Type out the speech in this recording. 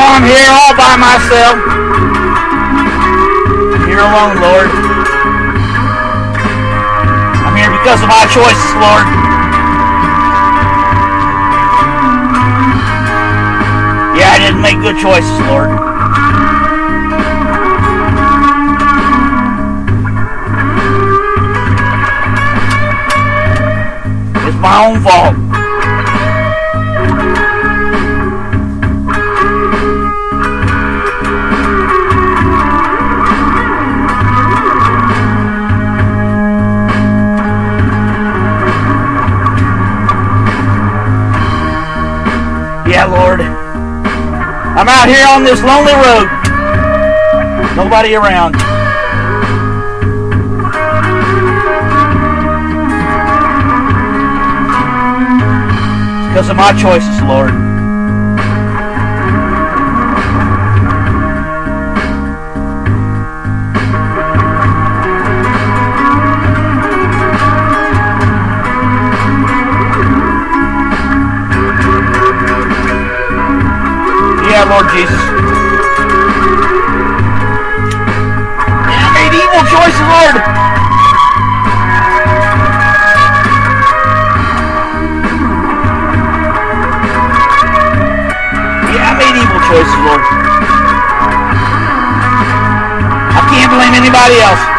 I'm here all by myself. I'm here alone, Lord. I'm here because of my choices, Lord. Yeah, I didn't make good choices, Lord. It's my own fault. Yeah, Lord. I'm out here on this lonely road. Nobody around. It's because of my choices, Lord. Yeah, Lord Jesus. Yeah, I made evil choices, Lord. Yeah, I made evil choices, Lord. I can't blame anybody else.